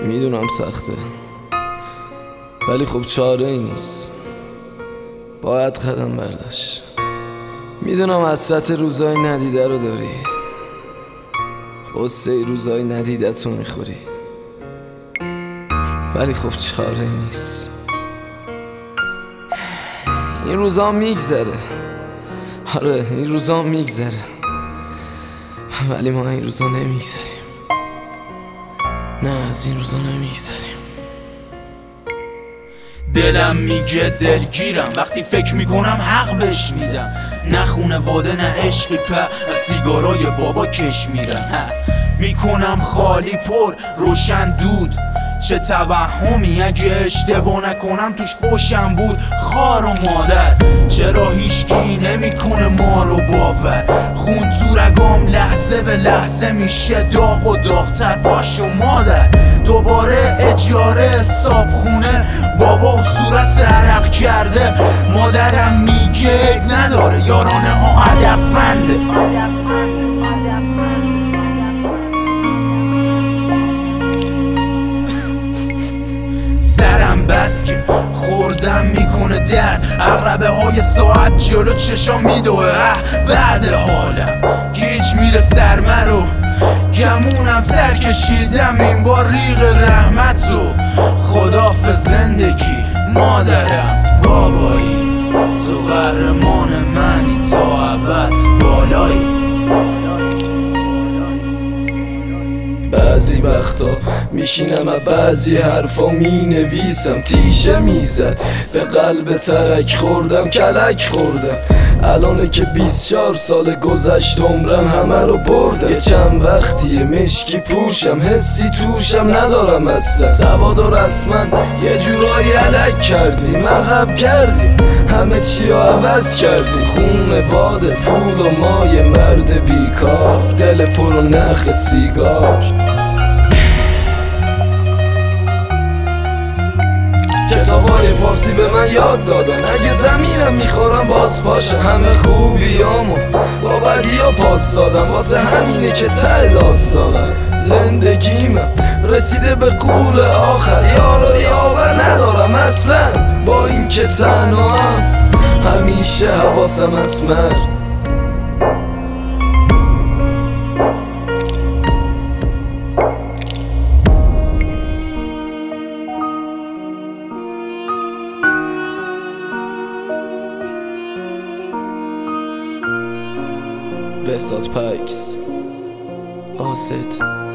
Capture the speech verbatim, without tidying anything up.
میدونم سخته، ولی خب چاره ای نیست، باید قدم برداشت. میدونم حسرت روزای ندیده رو داری، غصه روزای ندیدت رو میخوری، ولی خب چاره ای نیست. این روزا میگذره، آره این روزا میگذره، ولی ما این روزا نمیگذریم. نه از این روزا نمیگذریم. دلم میگه دلگیرم وقتی فکر میکنم حق بهش میدم. نه خونواده نه عشقی په از سیگارای بابا کش میرم. میکنم خالی پر روشن دود، چه توهمی اگه اشتباه نکنم توش فوشم بود. خار و مادر چرا هیچکی نمیکنه ما رو باور؟ خون تو رگام لحظه به لحظه میشه داغ و داغتر. باش و مادر دوباره اجاره حساب خونه، بابا و صورت عرق کرده. مادرم میگه نداره یارانه ها هدفمنده. سرم بس که خوردم میکنه درد، عقربه های ساعت جلو چشام میدوه. بعد حالم گیج میره سرمه رو، گمونم سر کشیدم این بار ریق رحمت رو. خداحافظ زندگی مادرم بابایی، تو قهرمان منی تا ابد بالایی. بعضی وقتا میشینم و بعضی حرفا مینویسم. تیشه میزد به قلب ترک خوردم، کلک خوردم. الانه که بیست و چهار سال گذشت عمرم همه رو بردم. یه چند وقتیه مشکی پوشم، حسی توشم ندارم اصلا. سواد و رسمن یه جورایی علک کردیم، عقب کردیم، همه چی رو عوض کردیم. خونواده پول و ما یه مرد بیکار، دل پر و نخ سیگار. کتابای فارسی به من یاد دادن اگه زمینم میخورم باز پاشم. همه خوبیامو با بدیا پاس دادم، واسه همینه که ته داستانم. زندگیم رسیده به قول آخر، یار و یاور ندارم اصلا. با این که تنهام همیشه حواسم از مرد. بهزاد پکس، قاصد.